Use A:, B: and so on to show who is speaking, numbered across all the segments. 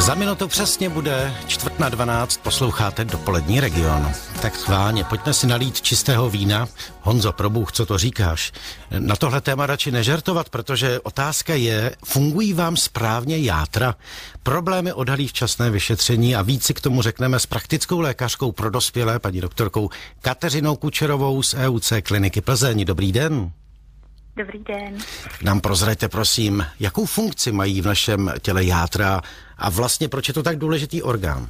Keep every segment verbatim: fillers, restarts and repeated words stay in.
A: Za minutu přesně bude čtvrt na dvanáct, posloucháte Dopolední region. Tak schválně, pojďme si nalít čistého vína. Honzo, probůh, co to říkáš? Na tohle téma radši nežertovat, protože otázka je, fungují vám správně játra? Problémy odhalí včasné vyšetření a víc si k tomu řekneme s praktickou lékařkou pro dospělé, paní doktorkou Kateřinou Kučerovou z E U C kliniky Plzeň. Dobrý den.
B: Dobrý den.
A: Tak nám prozraďte, prosím, jakou funkci mají v našem těle játra a vlastně proč je to tak důležitý orgán?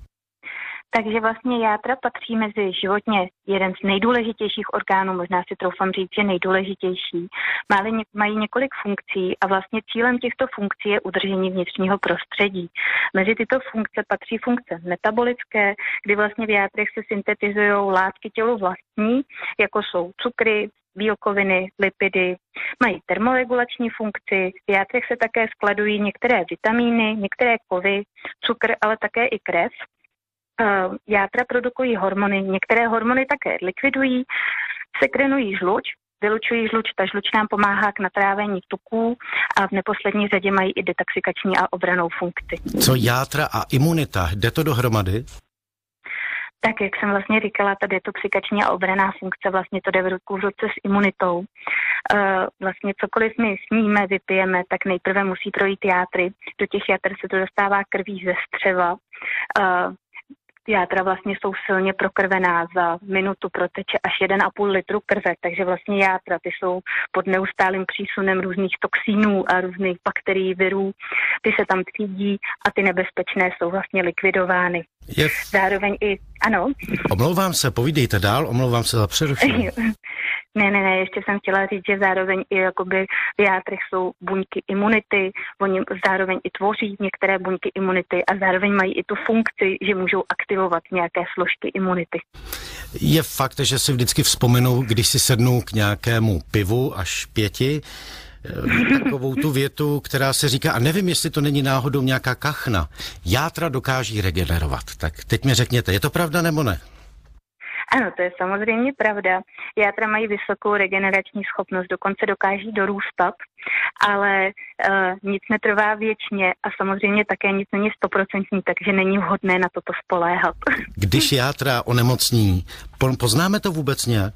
B: Takže vlastně játra patří mezi životně jeden z nejdůležitějších orgánů, možná si troufám říct, že nejdůležitější. Mají několik funkcí a vlastně cílem těchto funkcí je udržení vnitřního prostředí. Mezi tyto funkce patří funkce metabolické, kdy vlastně v játrech se syntetizují látky tělu vlastní, jako jsou cukry, bílkoviny, lipidy, mají termoregulační funkci, v játrech se také skladují některé vitamíny, některé kovy, cukr, ale také i krev. Játra produkují hormony, některé hormony také likvidují, sekrenují žluč, vylučují žluč, ta žluč nám pomáhá k natrávení tuků a v neposlední řadě mají i detoxikační a obrannou funkci.
A: Co játra a imunita, jde to dohromady?
B: Tak, jak jsem vlastně říkala, ta detoxikační a obranná funkce, vlastně to jde v ruku v ruce s imunitou. Uh, vlastně cokoliv my sníme, vypijeme, tak nejprve musí projít játry. Do těch játer se to dostává krví ze střeva. Uh, Játra vlastně jsou silně prokrvená, za minutu proteče až jeden a půl litru krve, takže vlastně játra ty jsou pod neustálým přísunem různých toxínů a různých bakterií, virů, ty se tam třídí a ty nebezpečné jsou vlastně likvidovány.
A: Je...
B: Zároveň i, ano.
A: Omlouvám se, povídejte dál, omlouvám se za přerušení.
B: Ne, ne, ne, ještě jsem chtěla říct, že zároveň i jakoby v játrech jsou buňky imunity, oni zároveň i tvoří některé buňky imunity a zároveň mají i tu funkci, že můžou aktivovat nějaké složky imunity.
A: Je fakt, že si vždycky vzpomenu, když si sednu k nějakému pivu až pěti, takovou tu větu, která se říká, a nevím, jestli to není náhodou nějaká kachna, játra dokáží regenerovat. Tak teď mi řekněte, je to pravda nebo ne?
B: Ano, to je samozřejmě pravda. Játra mají vysokou regenerační schopnost, dokonce dokáží dorůstat, ale uh, nic netrvá věčně a samozřejmě také nic není stoprocentní, takže není vhodné na toto spoléhat. Když
A: játra onemocní, poznáme to vůbec nějak?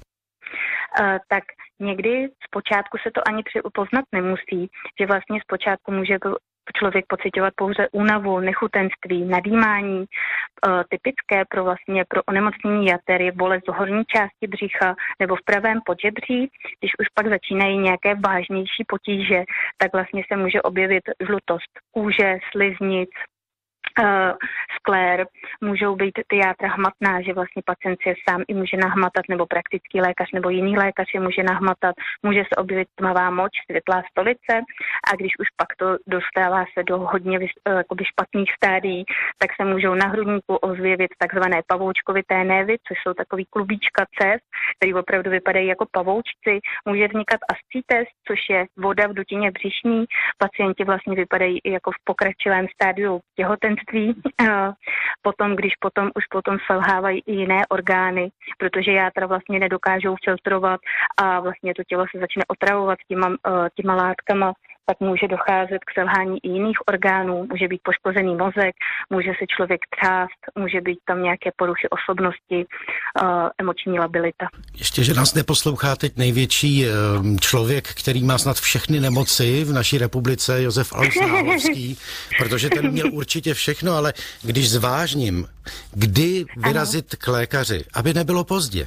B: Uh, tak někdy zpočátku se to ani poznat nemusí, že vlastně zpočátku může člověk pociťovat pouze únavu, nechutenství, nadýmání. E, typické pro vlastně pro onemocnění jater je bolest v horní části břicha nebo v pravém podžebří. Když už pak začínají nějaké vážnější potíže, tak vlastně se může objevit žlutost kůže, sliznic, Uh, sklér, můžou být ty játra hmatná, že vlastně pacient si je sám i může nahmatat, nebo praktický lékař nebo jiný lékař je může nahmatat, může se objevit tmavá moč, světlá stolice a když už pak to dostává se do hodně uh, jakoby špatných stádií, tak se můžou na hrudníku ozvěvit takzvané pavoučkovité névy, což jsou takový klubíčka cév, který opravdu vypadají jako pavoučci. Může vznikat ascites, což je voda v dutině břišní. Pacienti vlastně vypadají i jako v pokročilém stádiu těhotenství. Potom, když potom už potom selhávají i jiné orgány, protože játra vlastně nedokážou filtrovat a vlastně to tělo se začne otravovat těma, těma látkama, tak může docházet k selhání i jiných orgánů, může být poškozený mozek, může se člověk třást, může být tam nějaké poruchy osobnosti, uh, emoční labilita.
A: Ještě, že nás neposlouchá teď největší um, člověk, který má snad všechny nemoci v naší republice, Josef Alois Nálovský, protože ten měl určitě všechno, ale když zvážním, kdy vyrazit ano. k lékaři, aby nebylo pozdě?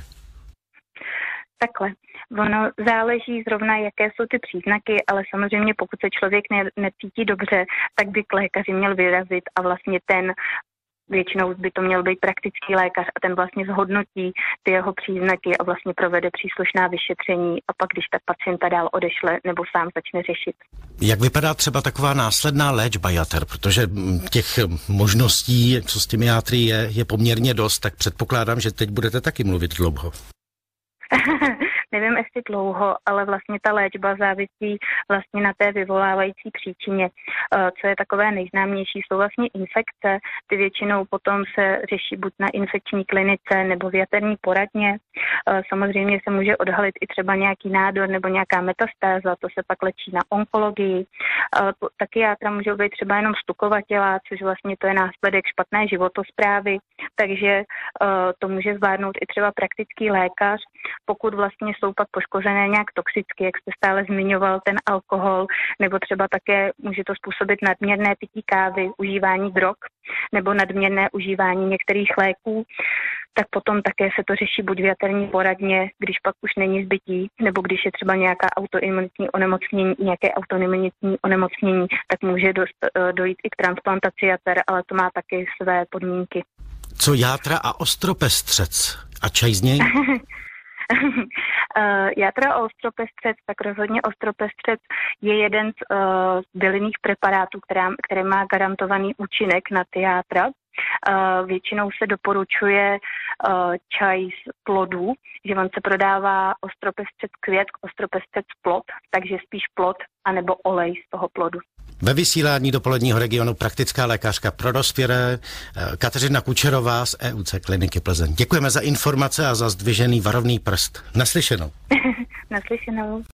B: Takhle. Ono záleží zrovna, jaké jsou ty příznaky, ale samozřejmě pokud se člověk ne, necítí dobře, tak by k lékaři měl vyrazit a vlastně ten, většinou by to měl být praktický lékař a ten vlastně zhodnotí ty jeho příznaky a vlastně provede příslušná vyšetření a pak, když tak pacienta dál odešle nebo sám začne řešit. Jak
A: vypadá třeba taková následná léčba jater, protože těch možností, co s těmi játry je, je poměrně dost, tak předpokládám, že teď budete taky mluvit dlouho.
B: nevím jestli dlouho, ale vlastně ta léčba závisí vlastně na té vyvolávající příčině. Co je takové nejznámější, jsou vlastně infekce. Ty většinou potom se řeší buď na infekční klinice nebo v jaterní poradně. Samozřejmě se může odhalit i třeba nějaký nádor nebo nějaká metastáza, to se pak léčí na onkologii. Taky játra můžou být třeba jenom stukovatělá, což vlastně to je následek špatné životosprávy, takže to může zvládnout i třeba praktický lékař, pokud vlastně jsou pak poškozené nějak toxicky, jak jste stále zmiňoval, ten alkohol, nebo třeba také může to způsobit nadměrné pití kávy, užívání drog nebo nadměrné užívání některých léků, tak potom také se to řeší buď v jaterní poradně, když pak už není zbytí, nebo když je třeba nějaká autoimunitní onemocnění, nějaké autoimunitní onemocnění, tak může dost, dojít i k transplantaci jater, ale to má taky své podmínky.
A: Co játra a ostropestřec? A čaj z něj?
B: Játra a ostropestřec, tak rozhodně ostropestřec je jeden z uh, bylinných preparátů, která, které má garantovaný účinek na ty játra. Uh, většinou se doporučuje uh, čaj z plodů, že on se prodává ostropestřec květ, ostropestřec plod, takže spíš plod anebo olej z toho plodu.
A: Ve vysílání dopoledního regionu praktická lékařka pro dospělé Kateřina Kučerová z E U C kliniky Plzeň. Děkujeme za informace a za zdvižený varovný prst. Naslyšenou.
B: Naslyšenou.